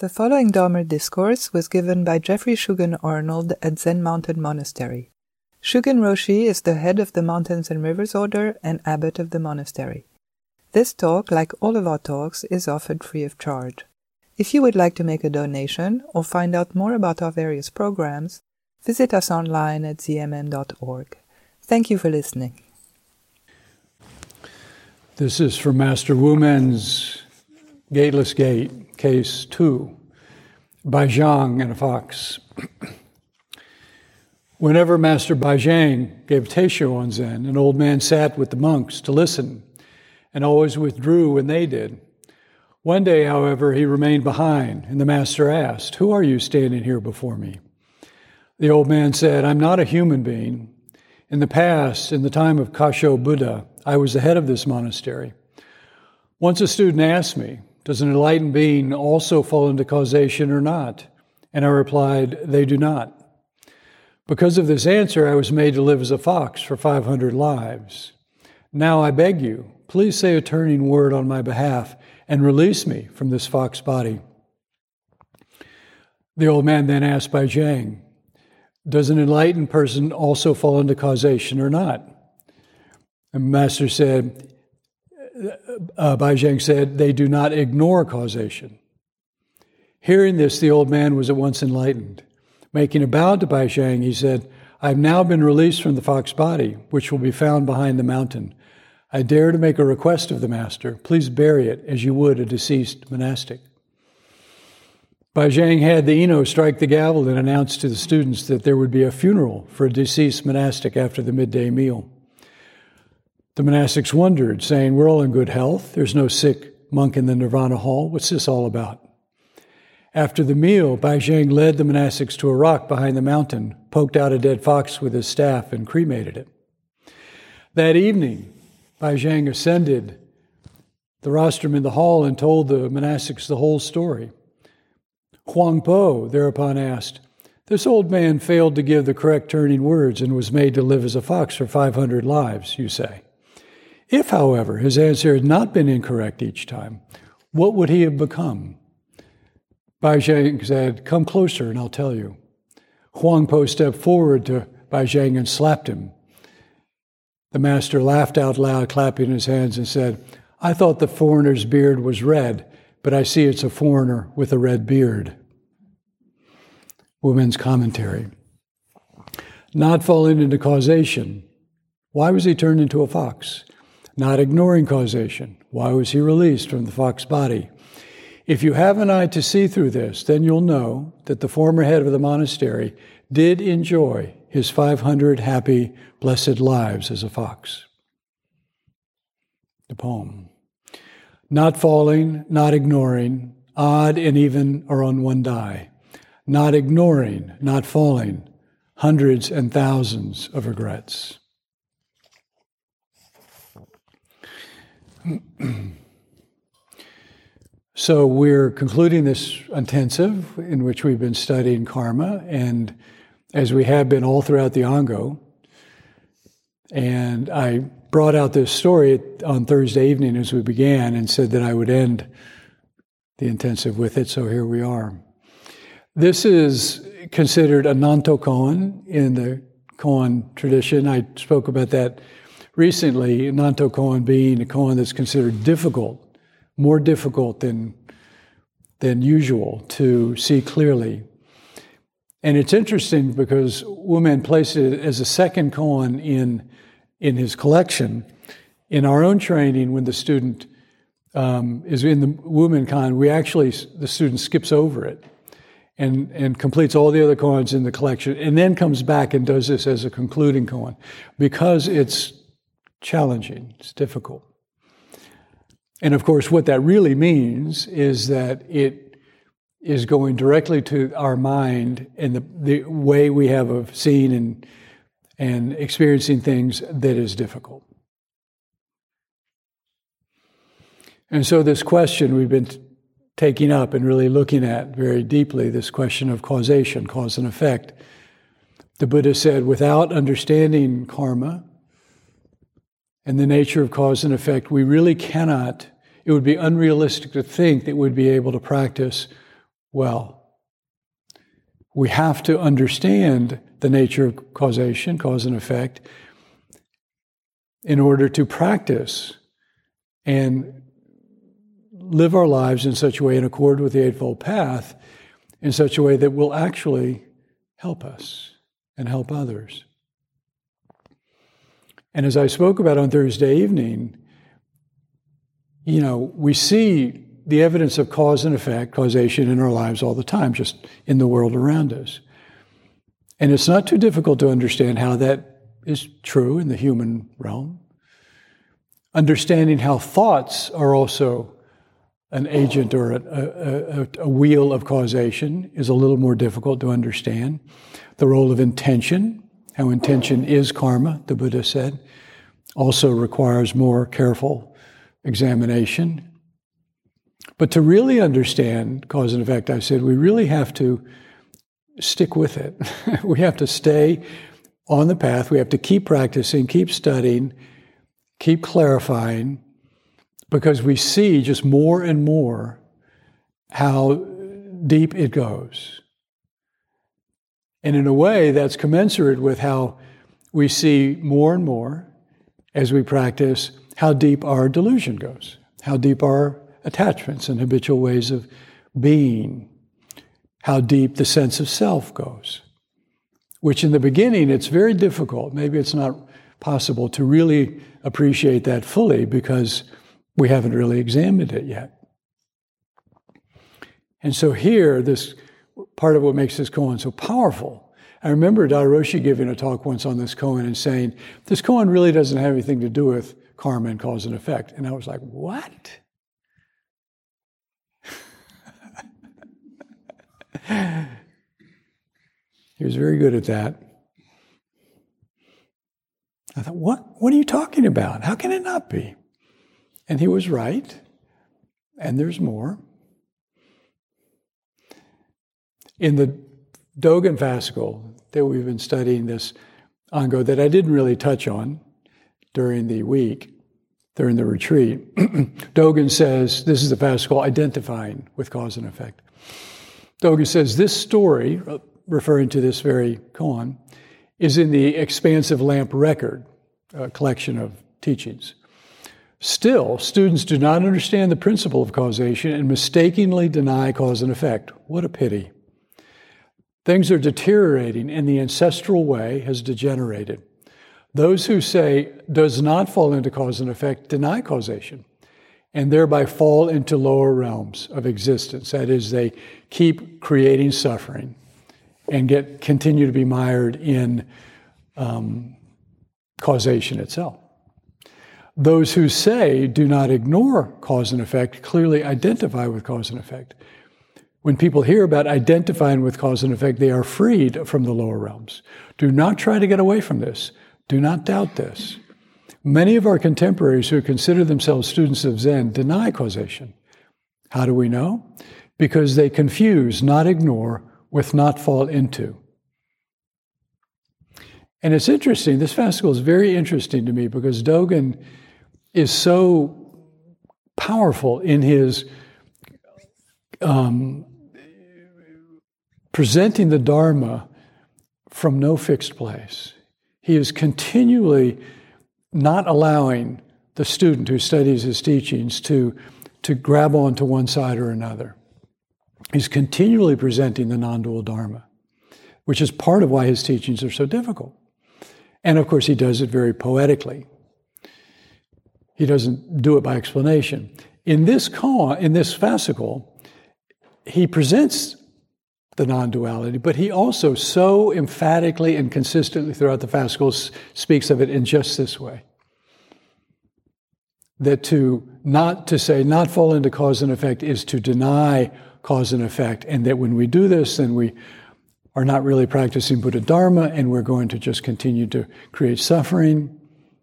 The following Dharma discourse was given by Jeffrey Shugen Arnold at Zen Mountain Monastery. Shugen Roshi is the head of the Mountains and Rivers Order and abbot of the monastery. This talk, like all of our talks, is offered free of charge. If you would like to make a donation or find out more about our various programs, visit us online at zmm.org. Thank you for listening. This is from Master Wumen's Gateless Gate, Case 2, Baizhang and a Fox. Whenever Master Baizhang gave Teisho on Zen, an old man sat with the monks to listen and always withdrew when they did. One day, however, he remained behind, and the master asked, "Who are you standing here before me?" The old man said, "I'm not a human being. In the past, in the time of Kasho Buddha, I was the head of this monastery. Once a student asked me, 'Does an enlightened being also fall into causation or not?' And I replied, 'They do not.' Because of this answer, I was made to live as a fox for 500 lives. Now I beg you, please say a turning word on my behalf and release me from this fox body." The old man then asked Baizhang, "Does an enlightened person also fall into causation or not?" The master said, Baizhang said, "They do not ignore causation." Hearing this, the old man was at once enlightened. Making a bow to Baizhang, he said, "I have now been released from the fox body, which will be found behind the mountain. I dare to make a request of the master. Please bury it as you would a deceased monastic." Baizhang had the Ino strike the gavel and announce to the students that there would be a funeral for a deceased monastic after the midday meal. The monastics wondered, saying, "We're all in good health. There's no sick monk in the Nirvana hall. What's this all about?" After the meal, Baizhang led the monastics to a rock behind the mountain, poked out a dead fox with his staff, and cremated it. That evening, Baizhang ascended the rostrum in the hall and told the monastics the whole story. Huangpo thereupon asked, "This old man failed to give the correct turning words and was made to live as a fox for 500 lives, you say. If, however, his answer had not been incorrect each time, what would he have become?" Baizhang said, "Come closer and I'll tell you." Huangpo stepped forward to Baizhang and slapped him. The master laughed out loud, clapping his hands, and said, "I thought the foreigner's beard was red, but I see it's a foreigner with a red beard." Women's commentary. Not falling into causation. Why was he turned into a fox? Not ignoring causation. Why was he released from the fox body? If you have an eye to see through this, then you'll know that the former head of the monastery did enjoy his 500 happy, blessed lives as a fox. The poem. Not falling, not ignoring, odd and even are on one die. Not ignoring, not falling, hundreds and thousands of regrets. So we're concluding this intensive in which we've been studying karma, and as we have been all throughout the Ango. And I brought out this story on Thursday evening as we began and said that I would end the intensive with it, so here we are. This is considered a Nanto koan in the koan tradition. I spoke about that recently, Nanto koan being a koan that's considered difficult, more difficult than usual to see clearly. And it's interesting because Wumen placed it as a second koan in his collection. In our own training, when the student is in the Wumen koan, the student skips over it and completes all the other koans in the collection, and then comes back and does this as a concluding koan because it's challenging, it's difficult. And of course, what that really means is that it is going directly to our mind and the way we have of seeing and experiencing things that is difficult. And so this question we've been taking up and really looking at very deeply, this question of causation, cause and effect. The Buddha said, without understanding karma and the nature of cause and effect, we really cannot, it would be unrealistic to think that we'd be able to practice well. We have to understand the nature of causation, cause and effect, in order to practice and live our lives in such a way, in accord with the Eightfold Path, in such a way that will actually help us and help others. And as I spoke about on Thursday evening, we see the evidence of cause and effect, causation in our lives all the time, just in the world around us. And it's not too difficult to understand how that is true in the human realm. Understanding how thoughts are also an agent or a wheel of causation is a little more difficult to understand. The role of intention, how intention is karma, the Buddha said, also requires more careful examination. But to really understand cause and effect, I said, we really have to stick with it. We have to stay on the path. We have to keep practicing, keep studying, keep clarifying, because we see just more and more how deep it goes. And in a way, that's commensurate with how we see more and more as we practice how deep our delusion goes, how deep our attachments and habitual ways of being, how deep the sense of self goes, which in the beginning, it's very difficult. Maybe it's not possible to really appreciate that fully because we haven't really examined it yet. And so here, this part of what makes this koan so powerful. I remember Daido Roshi giving a talk once on this koan and saying, this koan really doesn't have anything to do with karma and cause and effect. And I was like, what? He was very good at that. I thought, what are you talking about? How can it not be? And he was right. And there's more. In the Dogen fascicle that we've been studying this Ango that I didn't really touch on during the week, during the retreat, Dogen says, this is the fascicle identifying with cause and effect. Dogen says this story, referring to this very koan, is in the Expansive Lamp Record, a collection of teachings. Still, students do not understand the principle of causation and mistakenly deny cause and effect. What a pity. Things are deteriorating and the ancestral way has degenerated. Those who say does not fall into cause and effect deny causation and thereby fall into lower realms of existence. That is, they keep creating suffering and continue to be mired in causation itself. Those who say do not ignore cause and effect clearly identify with cause and effect. When people hear about identifying with cause and effect, they are freed from the lower realms. Do not try to get away from this. Do not doubt this. Many of our contemporaries who consider themselves students of Zen deny causation. How do we know? Because they confuse not ignore with not fall into. And it's interesting, this fascicle is very interesting to me because Dogen is so powerful in his presenting the Dharma from no fixed place. He is continually not allowing the student who studies his teachings to grab onto one side or another. He's continually presenting the non-dual Dharma, which is part of why his teachings are so difficult. And of course, he does it very poetically. He doesn't do it by explanation. In this fascicle, he presents the non-duality, but he also so emphatically and consistently throughout the fascicles speaks of it in just this way. That to say not fall into cause and effect is to deny cause and effect, and that when we do this, then we are not really practicing Buddha Dharma, and we're going to just continue to create suffering.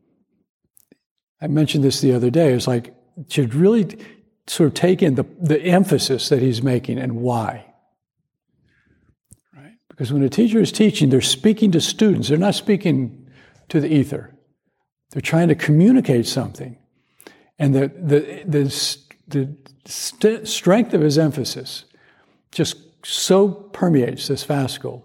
I mentioned this the other day. It's like, should really sort of take in the emphasis that he's making and why. Right? Because when a teacher is teaching, they're speaking to students. They're not speaking to the ether. They're trying to communicate something. And the strength of his emphasis just so permeates this fascicle.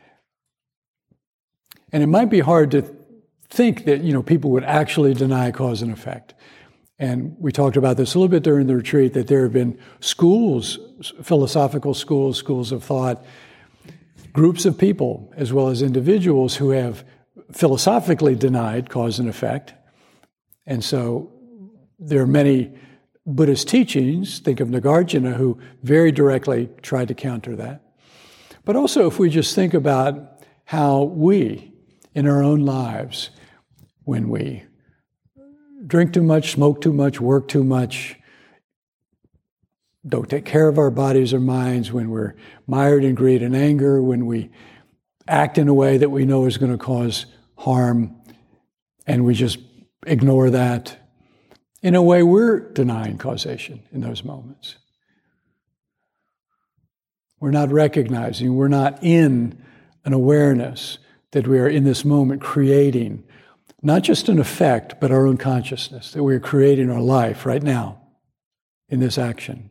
And it might be hard to think that, people would actually deny cause and effect. And we talked about this a little bit during the retreat, that there have been schools, philosophical schools, schools of thought, groups of people, as well as individuals who have philosophically denied cause and effect. And so there are many Buddhist teachings, think of Nagarjuna, who very directly tried to counter that. But also if we just think about how we, in our own lives, when we drink too much, smoke too much, work too much, don't take care of our bodies or minds, when we're mired in greed and anger, when we act in a way that we know is going to cause harm, and we just ignore that, in a way we're denying causation in those moments. We're not recognizing, we're not in an awareness that we are in this moment creating not just an effect, but our own consciousness, that we're creating our life right now in this action.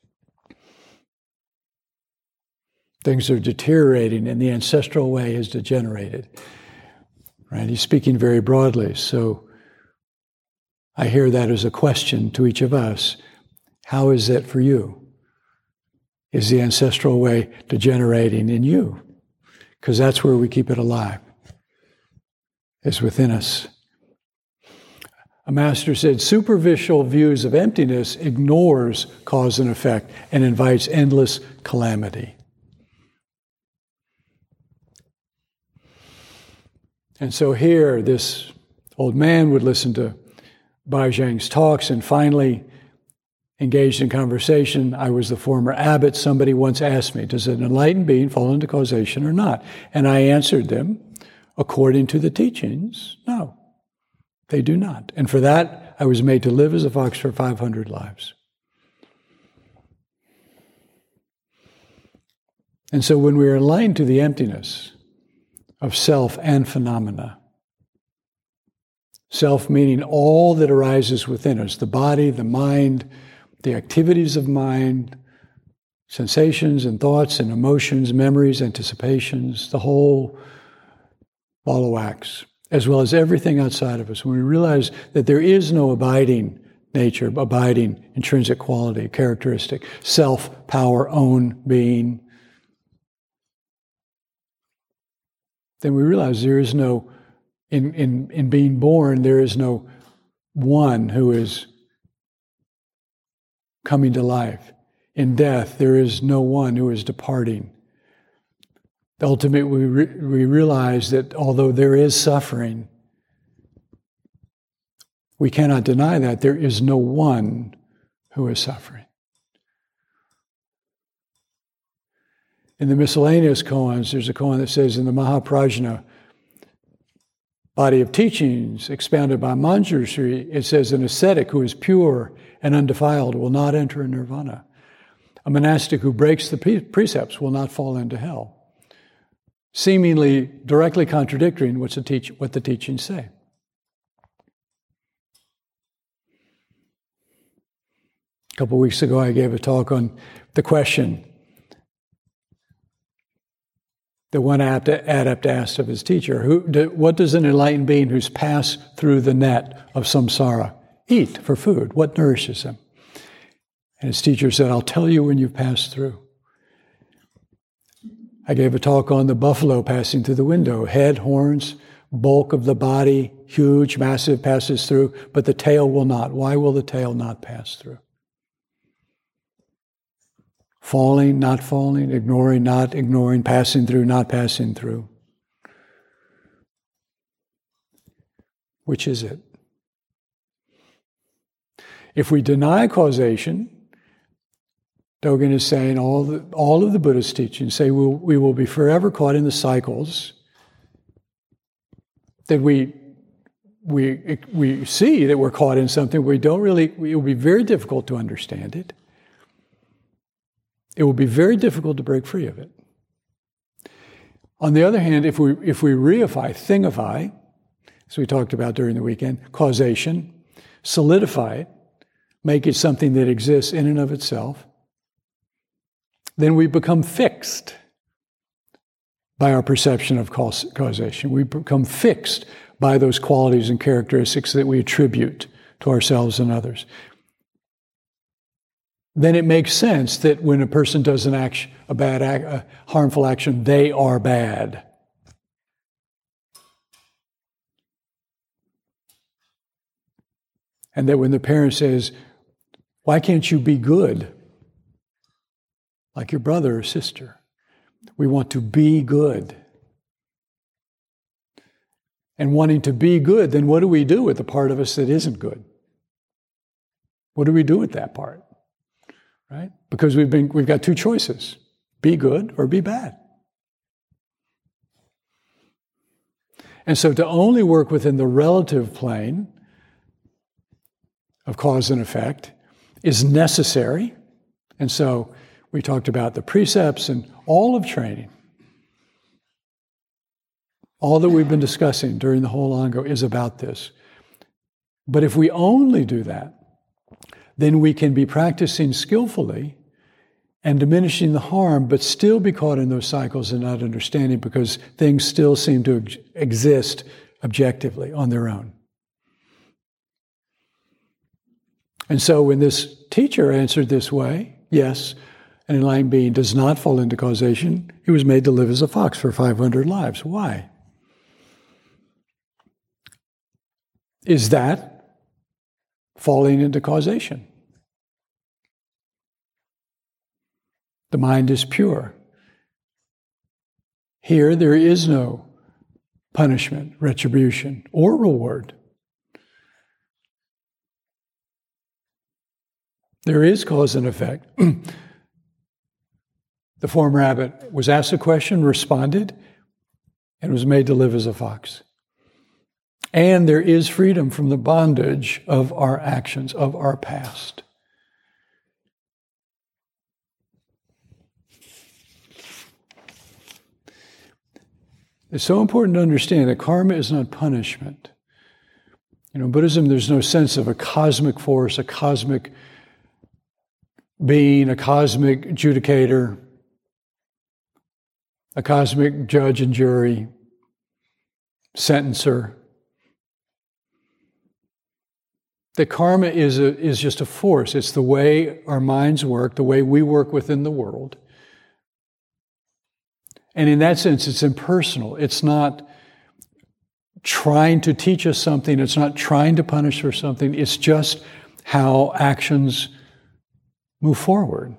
Things are deteriorating and the ancestral way has degenerated. Right? He's speaking very broadly, so I hear that as a question to each of us. How is that for you? Is the ancestral way degenerating in you? Because that's where we keep it alive, is within us. A master said, superficial views of emptiness ignores cause and effect and invites endless calamity. And so here, this old man would listen to Baizhang's talks and finally engaged in conversation. I was the former abbot. Somebody once asked me, does an enlightened being fall into causation or not? And I answered them, according to the teachings, no, they do not. And for that, I was made to live as a fox for 500 lives. And so when we are enlightened to the emptiness of self and phenomena, self meaning all that arises within us, the body, the mind, the activities of mind, sensations and thoughts and emotions, memories, anticipations, the whole ball of wax, as well as everything outside of us. When we realize that there is no abiding nature, abiding intrinsic quality, characteristic, self, power, own, being, then we realize there is no, in being born, there is no one who is coming to life. In death, there is no one who is departing. Ultimately, we realize that although there is suffering, we cannot deny that there is no one who is suffering. In the miscellaneous koans, there's a koan that says in the Mahaprajna body of teachings expounded by Manjushri, it says an ascetic who is pure and undefiled will not enter nirvana. A monastic who breaks the precepts will not fall into hell. Seemingly directly contradicting what the teachings say. A couple of weeks ago, I gave a talk on the question that one adept asked of his teacher, what does an enlightened being who's passed through the net of samsara eat for food? What nourishes him? And his teacher said, I'll tell you when you've passed through. I gave a talk on the buffalo passing through the window. Head, horns, bulk of the body, huge, massive, passes through, but the tail will not. Why will the tail not pass through? Falling, not falling, ignoring, not ignoring, passing through, not passing through. Which is it? If we deny causation, Dogen is saying all of the Buddhist teachings say we will be forever caught in the cycles that we see that we're caught in something it will be very difficult to understand it. It will be very difficult to break free of it. On the other hand, if we reify, thingify, as we talked about during the weekend, causation, solidify it, make it something that exists in and of itself, then we become fixed by our perception of causation. We become fixed by those qualities and characteristics that we attribute to ourselves and others. Then it makes sense that when a person does a harmful action, they are bad. And that when the parent says, "Why can't you be good like your brother or sister?" We want to be good. And wanting to be good, then what do we do with the part of us that isn't good? What do we do with that part? Right? Because we've got two choices: be good or be bad. And so to only work within the relative plane of cause and effect is necessary. And so we talked about the precepts and all of training. All that we've been discussing during the whole Ango is about this. But if we only do that, then we can be practicing skillfully and diminishing the harm, but still be caught in those cycles and not understanding, because things still seem to exist objectively on their own. And so when this teacher answered this way, yes, an enlightened being does not fall into causation, he was made to live as a fox for 500 lives. Why? Is that falling into causation? The mind is pure. Here there is no punishment, retribution, or reward. There is cause and effect. The former abbot was asked a question, responded, and was made to live as a fox. And there is freedom from the bondage of our actions, of our past. It's so important to understand that karma is not punishment. In Buddhism, there's no sense of a cosmic force, a cosmic being, a cosmic adjudicator, a cosmic judge and jury, sentencer. That karma is just a force. It's the way our minds work, the way we work within the world. And in that sense, it's impersonal. It's not trying to teach us something. It's not trying to punish for something. It's just how actions move forward.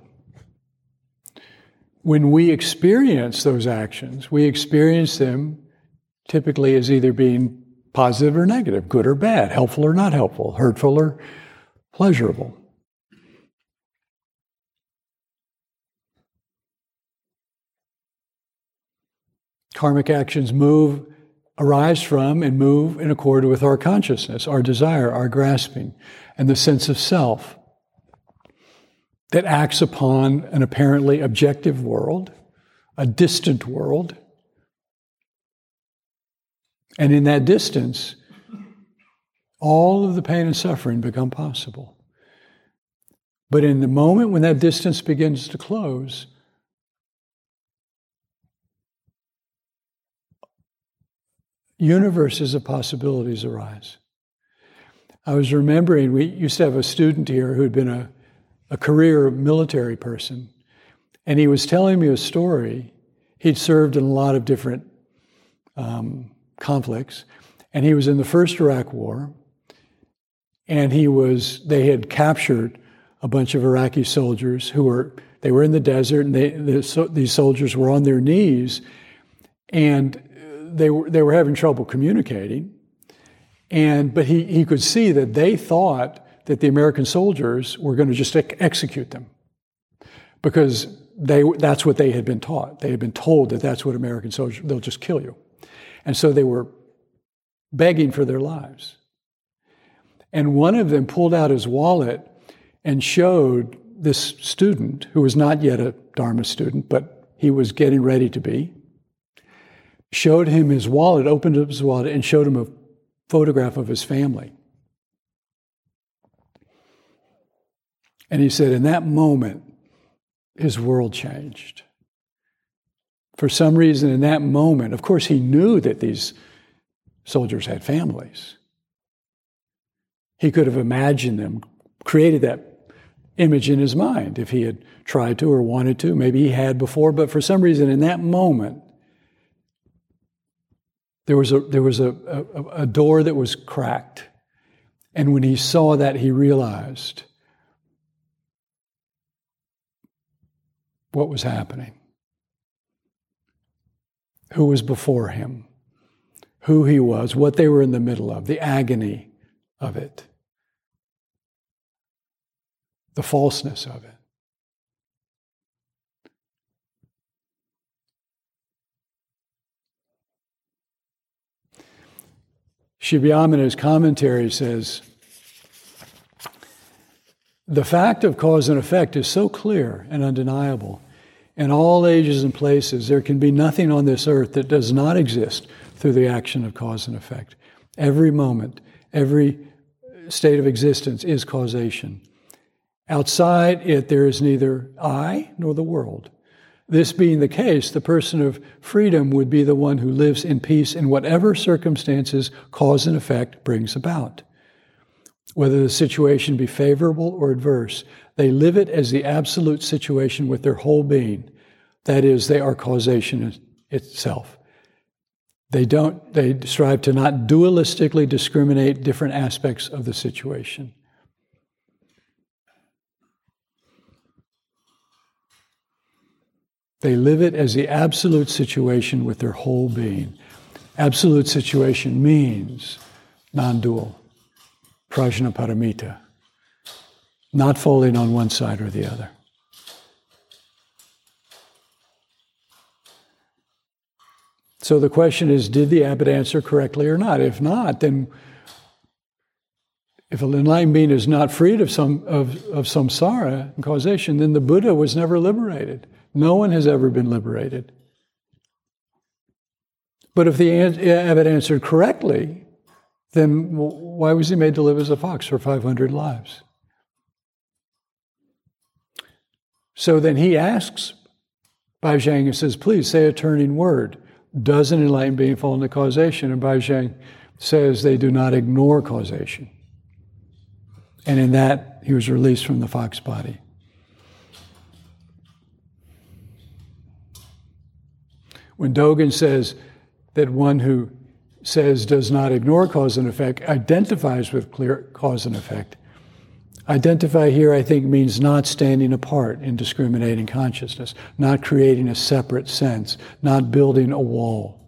When we experience those actions, we experience them typically as either being positive or negative, good or bad, helpful or not helpful, hurtful or pleasurable. Karmic actions arise from and move in accord with our consciousness, our desire, our grasping, and the sense of self that acts upon an apparently objective world, a distant world. And in that distance, all of the pain and suffering become possible. But in the moment when that distance begins to close, universes of possibilities arise. I was remembering, we used to have a student here who had been a career military person, and he was telling me a story. He'd served in a lot of different conflicts, and he was in the first Iraq War, and they had captured a bunch of Iraqi soldiers who were in the desert, and these soldiers were on their knees, and they were having trouble communicating, but he could see that they thought that the American soldiers were going to just execute them, because that's what they had been taught. They had been told that that's what American soldiers, they'll just kill you. And so they were begging for their lives. And one of them pulled out his wallet and showed this student, who was not yet a Dharma student, but he was getting ready to be, showed him his wallet, opened up his wallet, and showed him a photograph of his family. And he said, in that moment, his world changed. For some reason in that moment, of course he knew that these soldiers had families. He could have imagined them, created that image in his mind if he had tried to or wanted to. Maybe he had before, but for some reason in that moment, there was a door that was cracked. And when he saw that, he realized what was happening, who was before him, who he was, what they were in the middle of, the agony of it, the falseness of it. Shivyam in his commentary says, the fact of cause and effect is so clear and undeniable. In all ages and places, there can be nothing on this earth that does not exist through the action of cause and effect. Every moment, every state of existence is causation. Outside it, there is neither I nor the world. This being the case, the person of freedom would be the one who lives in peace in whatever circumstances cause and effect brings about. Whether the situation be favorable or adverse, they live it as the absolute situation with their whole being. That is, they are causation itself. They strive to not dualistically discriminate different aspects of the situation. They live it as the absolute situation with their whole being. Absolute situation means non-dual, prajnaparamita, not falling on one side or the other. So the question is, did the abbot answer correctly or not? If not, then if an enlightened being is not freed of samsara and causation, then the Buddha was never liberated. No one has ever been liberated. But if the abbot answered correctly, then why was he made to live as a fox for 500 lives? So then he asks Baizhang and says, please say a turning word. Does an enlightened being fall into causation? And Baizhang says they do not ignore causation. And in that, he was released from the fox body. When Dogen says that one who says does not ignore cause and effect identifies with clear cause and effect, identify here, I think, means not standing apart in discriminating consciousness, not creating a separate sense, not building a wall,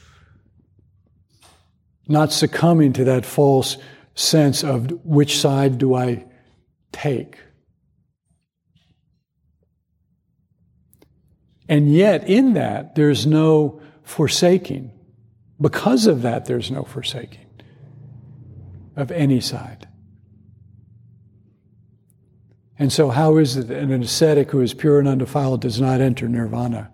not succumbing to that false sense of which side do I take. And yet, in that, there's no forsaking. Because of that, there's no forsaking of any side. And so how is it that an ascetic who is pure and undefiled does not enter nirvana?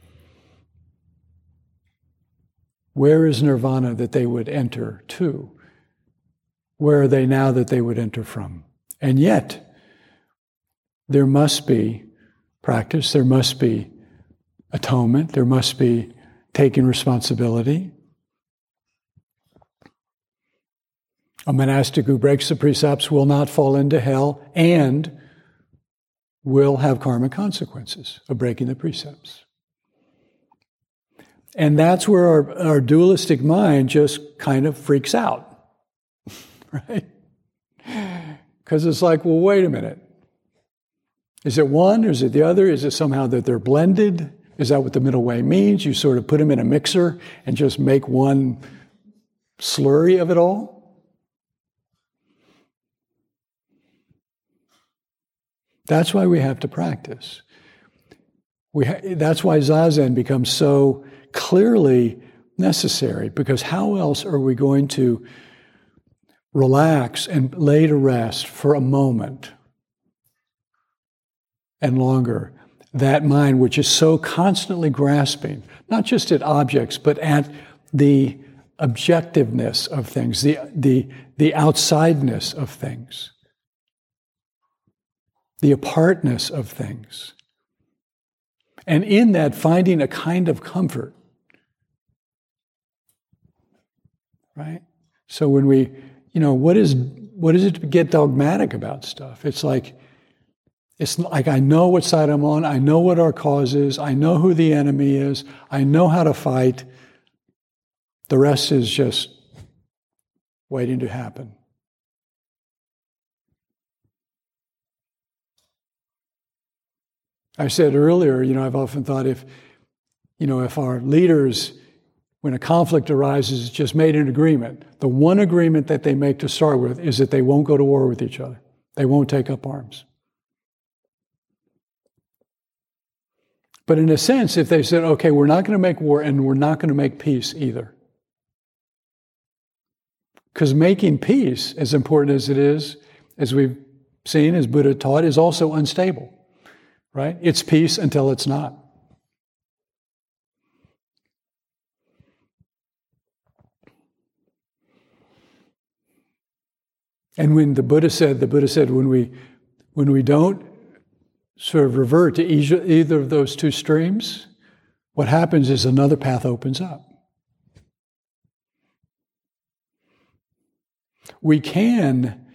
Where is nirvana that they would enter to? Where are they now that they would enter from? And yet, there must be practice, there must be atonement, there must be taking responsibility. A monastic who breaks the precepts will not fall into hell and will have karmic consequences of breaking the precepts. And that's where our dualistic mind just kind of freaks out, right? Because it's like, well, wait a minute. Is it one or is it the other? Is it somehow that they're blended? Is that what the middle way means? You sort of put them in a mixer and just make one slurry of it all? That's why we have to practice. That's why Zazen becomes so clearly necessary, because how else are we going to relax and lay to rest for a moment and longer that mind which is so constantly grasping, not just at objects, but at the objectiveness of things, the outsideness of things, the apartness of things. And in that, finding a kind of comfort. Right? So when we, what is it to get dogmatic about stuff? It's like I know what side I'm on, I know what our cause is, I know who the enemy is, I know how to fight. The rest is just waiting to happen. I said earlier, I've often thought if our leaders, when a conflict arises, just made an agreement. The one agreement that they make to start with is that they won't go to war with each other. They won't take up arms. But in a sense, if they said, okay, we're not going to make war and we're not going to make peace either. Because making peace, as important as it is, as we've seen, as Buddha taught, is also unstable. Right? It's peace until it's not. And when the Buddha said when we don't sort of revert to either of those two streams, what happens is another path opens up. We can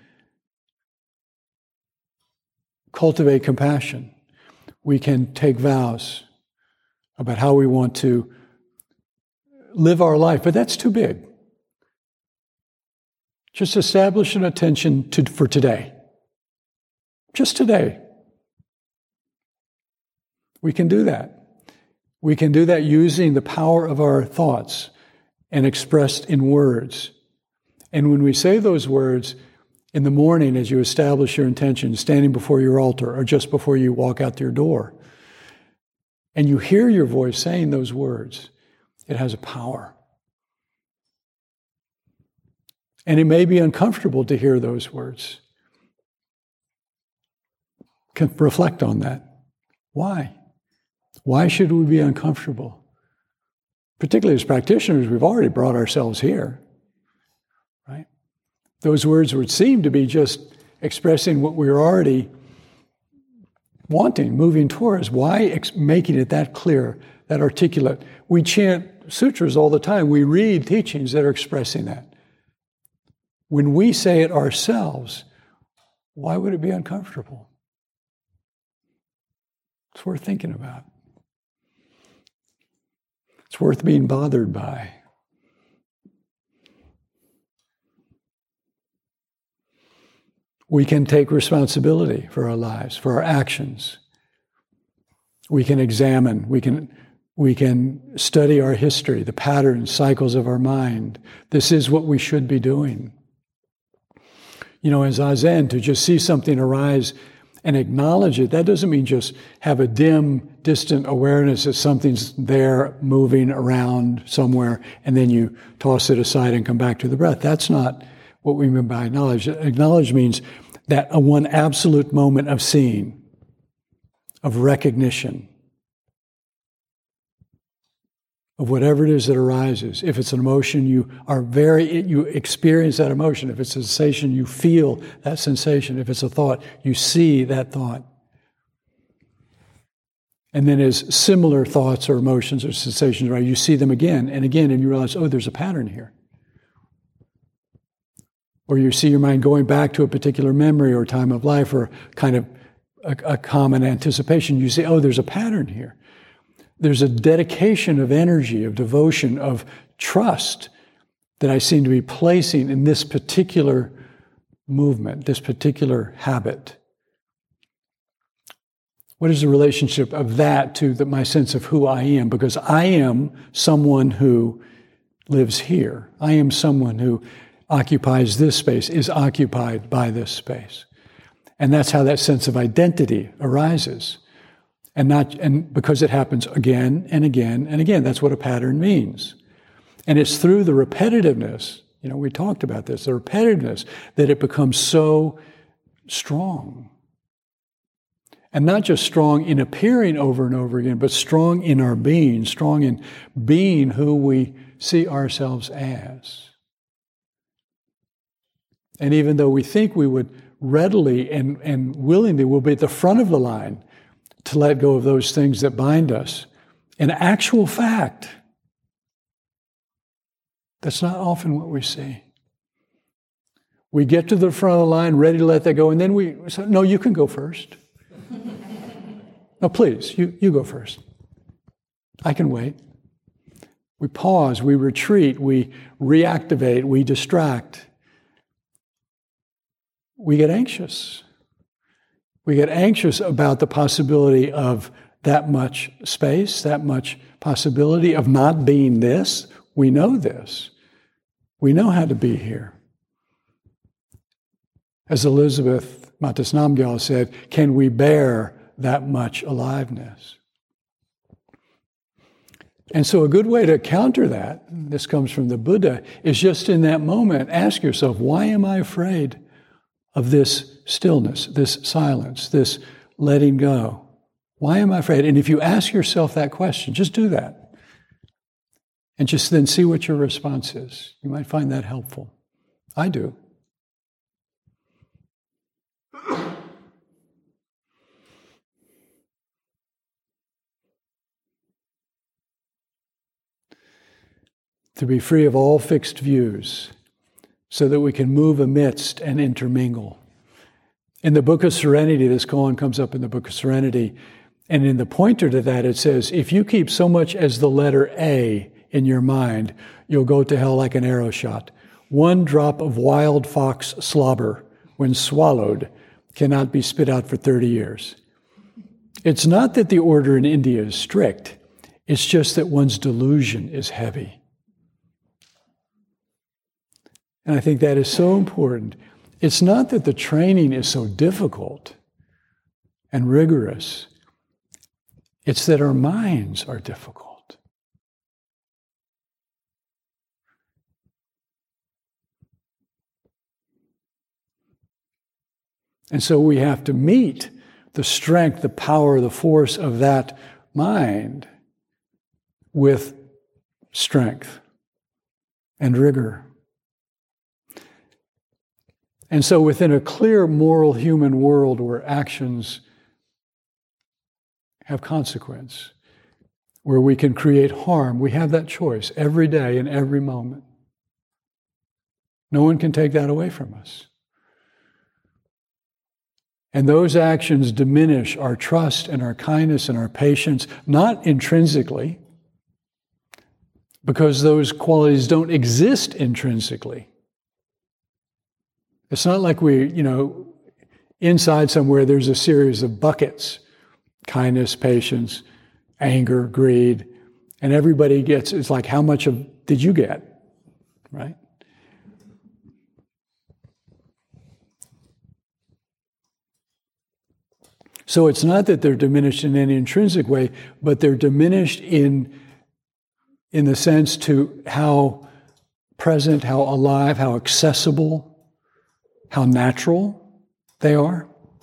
cultivate compassion. We can take vows about how we want to live our life, but that's too big. Just establish an attention for today. Just today. We can do that. We can do that using the power of our thoughts and expressed in words. And when we say those words, in the morning, as you establish your intention, standing before your altar or just before you walk out your door, and you hear your voice saying those words, it has a power. And it may be uncomfortable to hear those words. Reflect on that. Why? Why should we be uncomfortable? Particularly as practitioners, we've already brought ourselves here. Right? Those words would seem to be just expressing what we're already wanting, moving towards. Why making it that clear, that articulate? We chant sutras all the time. We read teachings that are expressing that. When we say it ourselves, why would it be uncomfortable? It's worth thinking about. It's worth being bothered by. We can take responsibility for our lives, for our actions. We can examine, we can study our history, the patterns, cycles of our mind. This is what we should be doing. In Zazen, to just see something arise and acknowledge it, that doesn't mean just have a dim, distant awareness that something's there moving around somewhere and then you toss it aside and come back to the breath. That's not what we mean by acknowledge. Acknowledge means that one absolute moment of seeing, of recognition, of whatever it is that arises. If it's an emotion, you experience that emotion. If it's a sensation, you feel that sensation. If it's a thought, you see that thought. And then as similar thoughts or emotions or sensations arise, you see them again and again, and you realize, oh, there's a pattern here. Or you see your mind going back to a particular memory or time of life or kind of a common anticipation. You say, oh, there's a pattern here. There's a dedication of energy, of devotion, of trust that I seem to be placing in this particular movement, this particular habit. What is the relationship of that to my sense of who I am? Because I am someone who lives here. I am someone who occupies this space, is occupied by this space. And that's how that sense of identity arises. And because it happens again and again and again. That's what a pattern means. And it's through the repetitiveness, we talked about this, the repetitiveness, that it becomes so strong. And not just strong in appearing over and over again, but strong in our being, strong in being who we see ourselves as. And even though we think we would readily and willingly will be at the front of the line to let go of those things that bind us. In actual fact, that's not often what we see. We get to the front of the line, ready to let that go, and then we say, no, you can go first. No, please, you go first. I can wait. We pause, we retreat, we reactivate, we distract. We get anxious. We get anxious about the possibility of that much space, that much possibility of not being this. We know this. We know how to be here. As Elizabeth Matas Namgyal said, can we bear that much aliveness? And so a good way to counter that, this comes from the Buddha, is just in that moment, ask yourself, why am I afraid of this stillness, this silence, this letting go? Why am I afraid? And if you ask yourself that question, just do that. And just then see what your response is. You might find that helpful. I do. To be free of all fixed views, so that we can move amidst and intermingle. In the Book of Serenity, this koan comes up in the Book of Serenity, and in the pointer to that it says, if you keep so much as the letter A in your mind, you'll go to hell like an arrow shot. One drop of wild fox slobber, when swallowed, cannot be spit out for 30 years. It's not that the order in India is strict, it's just that one's delusion is heavy. And I think that is so important. It's not that the training is so difficult and rigorous. It's that our minds are difficult. And so we have to meet the strength, the power, the force of that mind with strength and rigor. And so within a clear moral human world where actions have consequence, where we can create harm, we have that choice every day and every moment. No one can take that away from us. And those actions diminish our trust and our kindness and our patience, not intrinsically, because those qualities don't exist intrinsically. It's not like inside somewhere there's a series of buckets, kindness, patience, anger, greed, and everybody gets, it's like, how much did you get, right? So it's not that they're diminished in any intrinsic way, but they're diminished in the sense to how present, how alive, how accessible, how natural they are.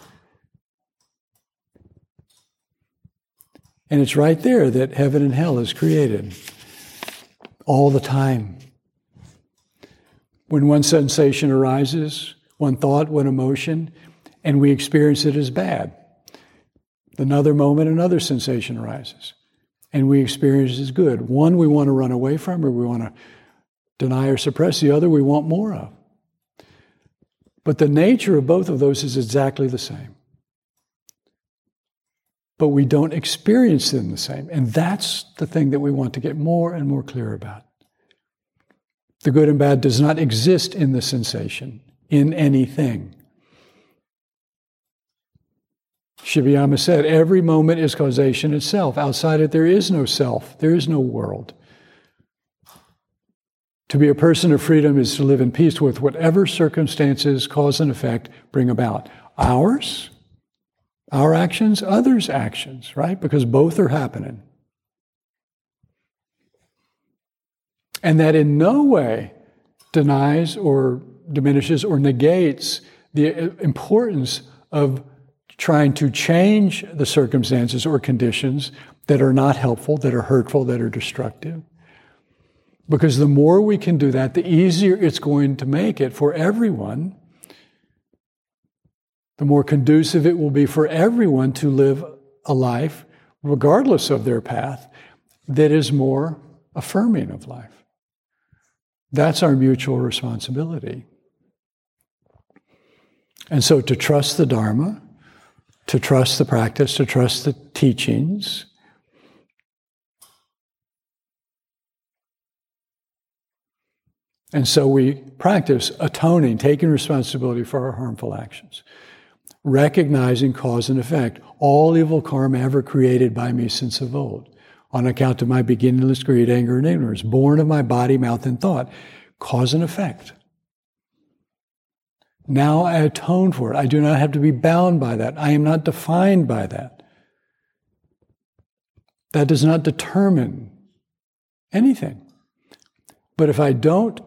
And it's right there that heaven and hell is created all the time. When one sensation arises, one thought, one emotion, and we experience it as bad. Another moment, another sensation arises, and we experience it as good. One we want to run away from, or we want to deny or suppress. The other we want more of. But the nature of both of those is exactly the same. But we don't experience them the same. And that's the thing that we want to get more and more clear about. The good and bad does not exist in the sensation, in anything. Shibayama said, every moment is causation itself. Outside it, there is no self. There is no world. To be a person of freedom is to live in peace with whatever circumstances, cause and effect bring about. Ours, our actions, others' actions, right? Because both are happening. And that in no way denies or diminishes or negates the importance of trying to change the circumstances or conditions that are not helpful, that are hurtful, that are destructive. Because the more we can do that, the easier it's going to make it for everyone. The more conducive it will be for everyone to live a life, regardless of their path, that is more affirming of life. That's our mutual responsibility. And so to trust the Dharma, to trust the practice, to trust the teachings, and so we practice atoning, taking responsibility for our harmful actions, recognizing cause and effect, all evil karma ever created by me since of old, on account of my beginningless greed, anger, and ignorance, born of my body, mouth, and thought, cause and effect. Now I atone for it. I do not have to be bound by that. I am not defined by that. That does not determine anything. But if I don't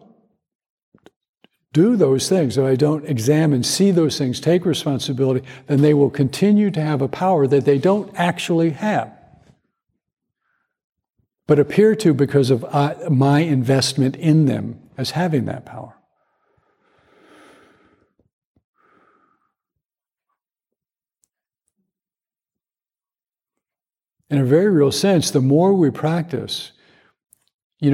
do those things, if I don't examine, see those things, take responsibility, then they will continue to have a power that they don't actually have, but appear to because of my investment in them as having that power. In a very real sense, the more we practice, we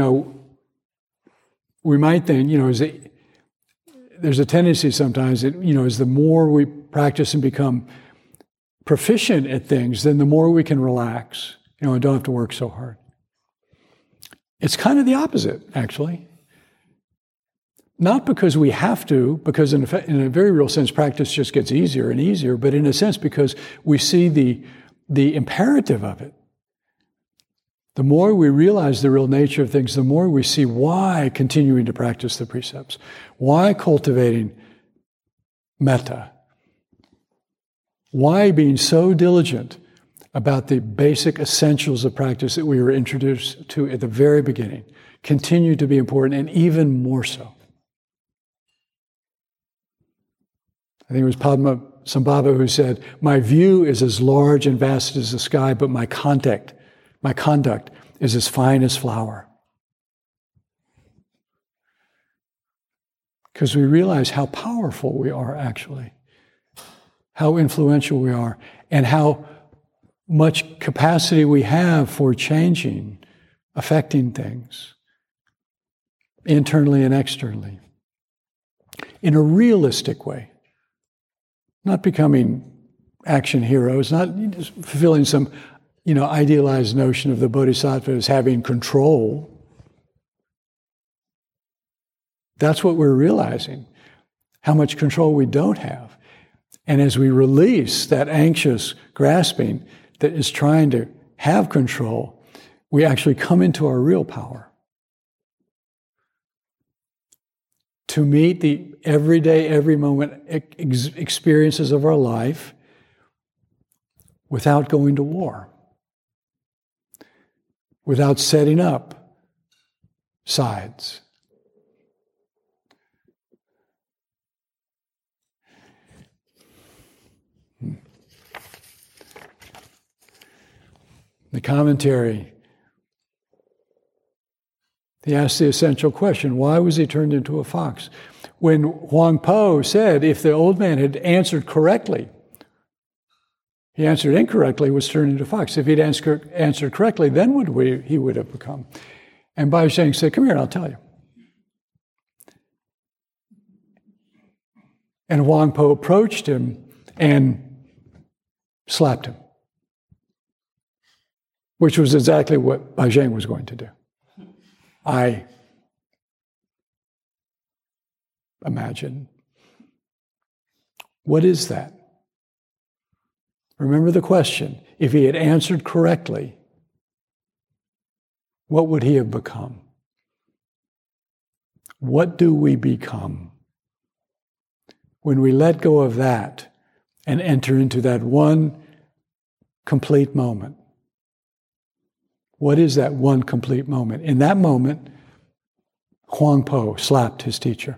might think, there's a tendency sometimes that, as the more we practice and become proficient at things, then the more we can relax, and don't have to work so hard. It's kind of the opposite, actually. Not because we have to, because in a very real sense, practice just gets easier and easier, but in a sense because we see the imperative of it. The more we realize the real nature of things, the more we see why continuing to practice the precepts, why cultivating metta, why being so diligent about the basic essentials of practice that we were introduced to at the very beginning, continue to be important, and even more so. I think it was Padmasambhava who said, "My view is as large and vast as the sky, but my conduct is as fine as flour." Because we realize how powerful we are actually, how influential we are, and how much capacity we have for changing, affecting things, internally and externally, in a realistic way. Not becoming action heroes, not just fulfilling some, idealized notion of the bodhisattva as having control. That's what we're realizing, how much control we don't have. And as we release that anxious grasping that is trying to have control, we actually come into our real power. To meet the everyday, every moment experiences of our life without going to war, without setting up sides. The commentary, he asked the essential question, why was he turned into a fox? When Huang Po said if the old man had answered correctly, he answered incorrectly, was turned into a fox. If he'd answered correctly, then he would have become. And Bajing said, "Come here and I'll tell you." And Huang Po approached him and slapped him, which was exactly what Bajing was going to do. I imagine. What is that? Remember the question. If he had answered correctly, what would he have become? What do we become when we let go of that and enter into that one complete moment? What is that one complete moment? In that moment, Huang Po slapped his teacher.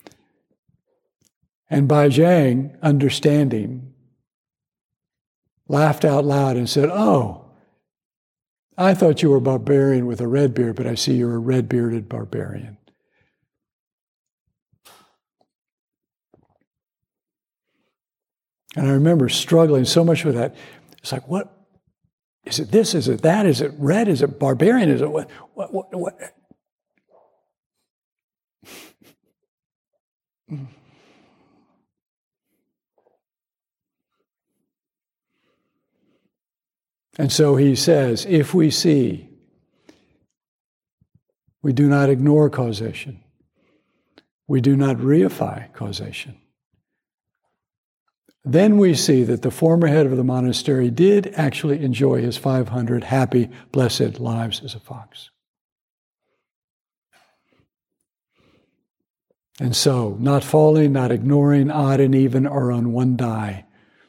And Bajing, understanding, laughed out loud and said, "Oh, I thought you were a barbarian with a red beard, but I see you're a red-bearded barbarian." And I remember struggling so much with that. It's like, what Is it this? Is it that? Is it red? Is it barbarian? Is it what? And so he says, if we see, we do not ignore causation. We do not reify causation. Then we see that the former head of the monastery did actually enjoy his 500 happy, blessed lives as a fox. And so, not falling, not ignoring, odd and even are on one die,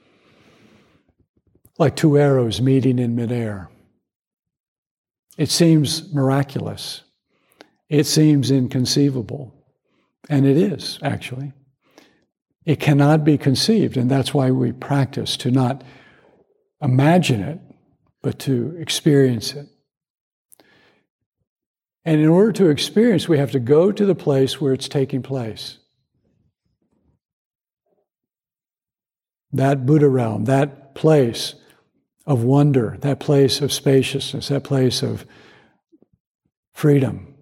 like two arrows meeting in midair. It seems miraculous. It seems inconceivable. And it is, actually. It cannot be conceived, and that's why we practice to not imagine it, but to experience it. And in order to experience, we have to go to the place where it's taking place. That Buddha realm, that place of wonder, that place of spaciousness, that place of freedom.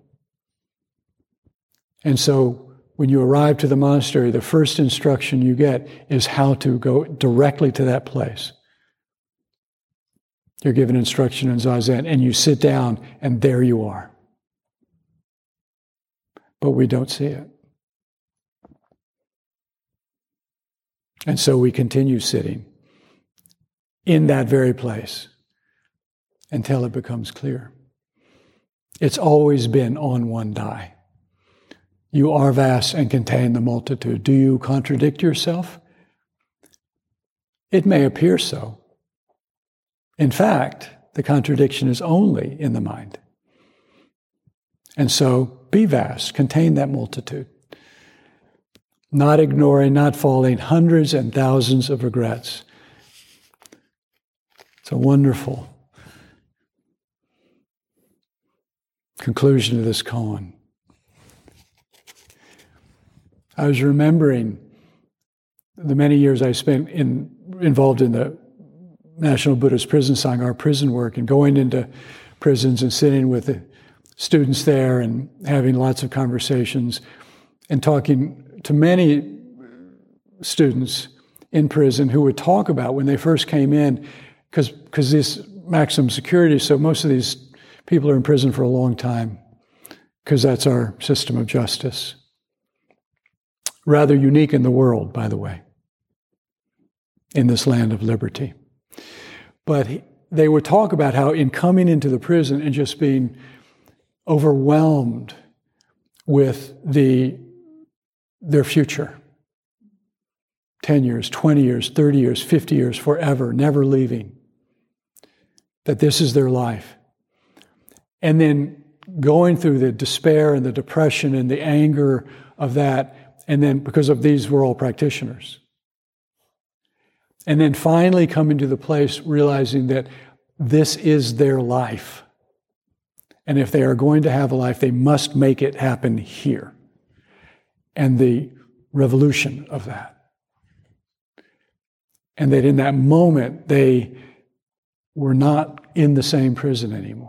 And so, when you arrive to the monastery, the first instruction you get is how to go directly to that place. You're given instruction in Zazen, and you sit down, and there you are. But we don't see it. And so we continue sitting in that very place until it becomes clear. It's always been on one die. You are vast and contain the multitude. Do you contradict yourself? It may appear so. In fact, the contradiction is only in the mind. And so, be vast, contain that multitude. Not ignoring, not falling, hundreds and thousands of regrets. It's a wonderful conclusion to this koan. I was remembering the many years I spent involved in the National Buddhist Prison Sangha, our prison work, and going into prisons and sitting with the students there and having lots of conversations and talking to many students in prison who would talk about when they first came in, because this maximum security, so most of these people are in prison for a long time, because that's our system of justice. Rather unique in the world, by the way, in this land of liberty. But they would talk about how in coming into the prison and just being overwhelmed with their future, 10 years, 20 years, 30 years, 50 years, forever, never leaving, that this is their life. And then going through the despair and the depression and the anger of that. And then, because of these, we're all practitioners. And then finally coming to the place realizing that this is their life. And if they are going to have a life, they must make it happen here. And the revolution of that. And that in that moment, they were not in the same prison anymore.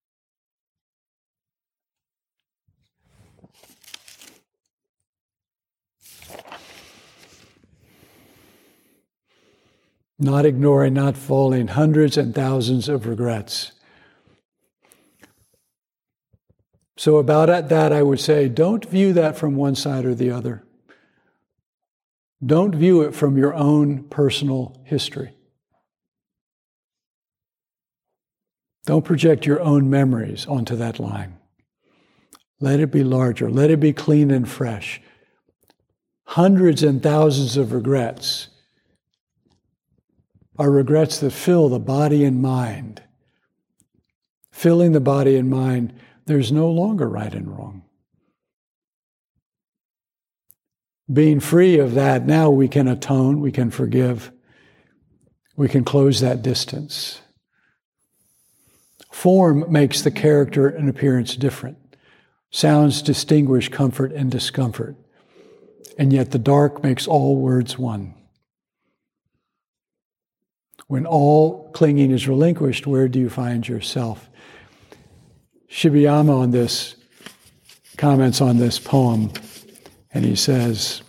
Not ignoring, not falling, hundreds and thousands of regrets. So about that, I would say, don't view that from one side or the other. Don't view it from your own personal history. Don't project your own memories onto that line. Let it be larger. Let it be clean and fresh. Hundreds and thousands of regrets are regrets that fill the body and mind. Filling the body and mind, there's no longer right and wrong. Being free of that, now we can atone, we can forgive, we can close that distance. Form makes the character and appearance different. Sounds distinguish comfort and discomfort. And yet the dark makes all words one. When all clinging is relinquished, where do you find yourself? Shibayama on this comments on this poem, and he says,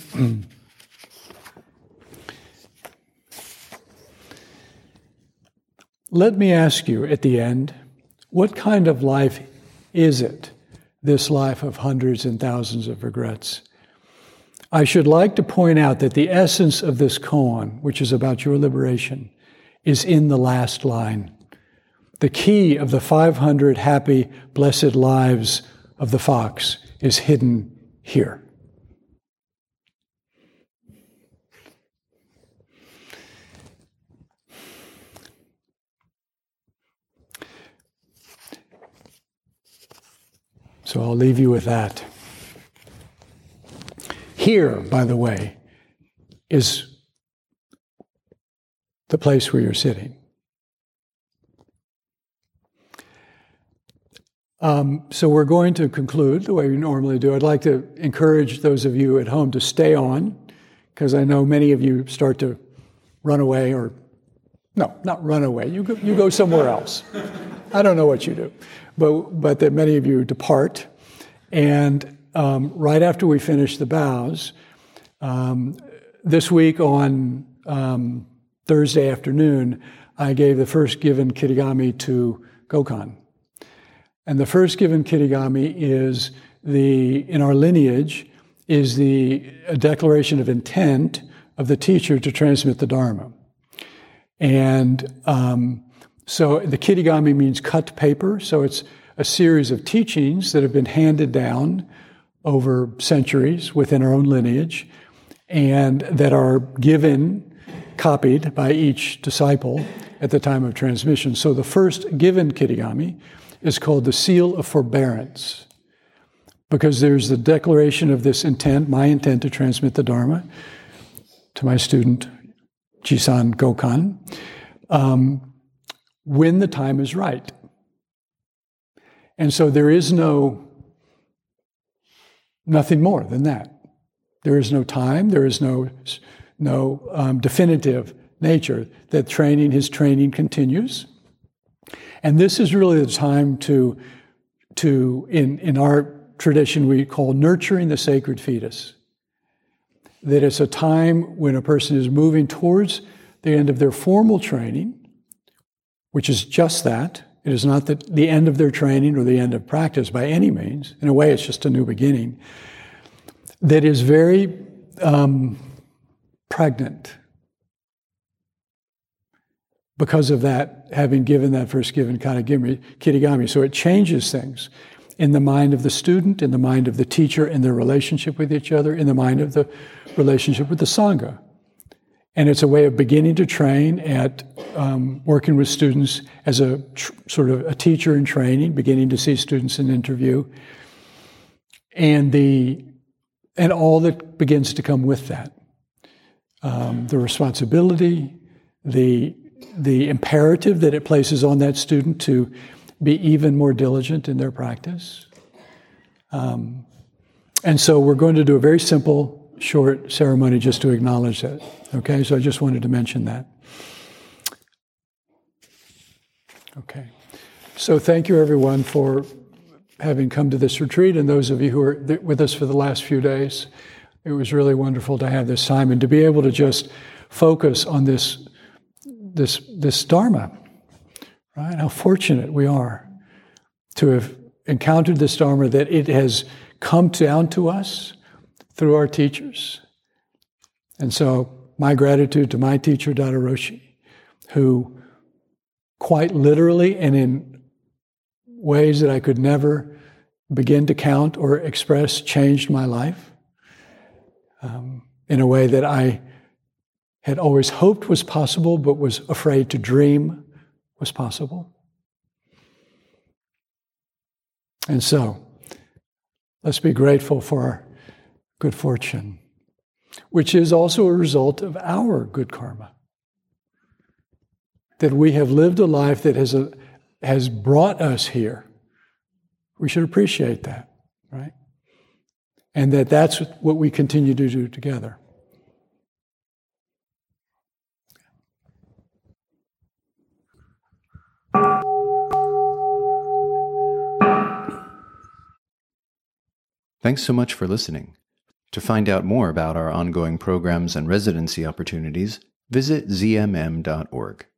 let me ask you at the end, what kind of life is it, this life of hundreds and thousands of regrets? I should like to point out that the essence of this koan, which is about your liberation, is in the last line. The key of the 500 happy, blessed lives of the fox is hidden here. So I'll leave you with that. Here, by the way, is the place where you're sitting. So we're going to conclude the way we normally do. I'd like to encourage those of you at home to stay on, because I know many of you start to run away, or no, not run away. You go somewhere else. I don't know what you do, but that many of you depart. And right after we finish the bows, this week on Thursday afternoon, I gave the first given Kirigami to Gokan. And the first given Kirigami is in our lineage, is a declaration of intent of the teacher to transmit the Dharma. And so the Kirigami means cut paper, so it's a series of teachings that have been handed down over centuries within our own lineage, and that are copied by each disciple at the time of transmission. So the first given Kirigami is called the Seal of Forbearance, because there's the declaration of this intent, my intent to transmit the Dharma to my student, Jisan Gokan, when the time is right. And so there is nothing more than that. There is no time, there is no definitive nature, that his training continues. And this is really the time to in our tradition, we call nurturing the sacred fetus. That it's a time when a person is moving towards the end of their formal training, which is just that. It is not the end of their training or the end of practice by any means. In a way, it's just a new beginning. That is very pregnant because of that, having given that first given Kirigami. So it changes things in the mind of the student, in the mind of the teacher, in their relationship with each other, in the mind of the relationship with the Sangha. And it's a way of beginning to train at working with students as a sort of a teacher in training, beginning to see students in interview, and all that begins to come with that. The responsibility, the imperative that it places on that student to be even more diligent in their practice. And so we're going to do a very simple, short ceremony just to acknowledge that. Okay, so I just wanted to mention that. Okay, so thank you everyone for having come to this retreat, and those of you who are with us for the last few days. It was really wonderful to have this time and to be able to just focus on this Dharma, right? How fortunate we are to have encountered this Dharma, that it has come down to us through our teachers. And so my gratitude to my teacher, Dada Roshi, who quite literally and in ways that I could never begin to count or express changed my life in a way that I had always hoped was possible, but was afraid to dream was possible. And so, let's be grateful for our good fortune, which is also a result of our good karma. That we have lived a life that has brought us here. We should appreciate that, right? And that's what we continue to do together. Thanks so much for listening. To find out more about our ongoing programs and residency opportunities, visit zmm.org.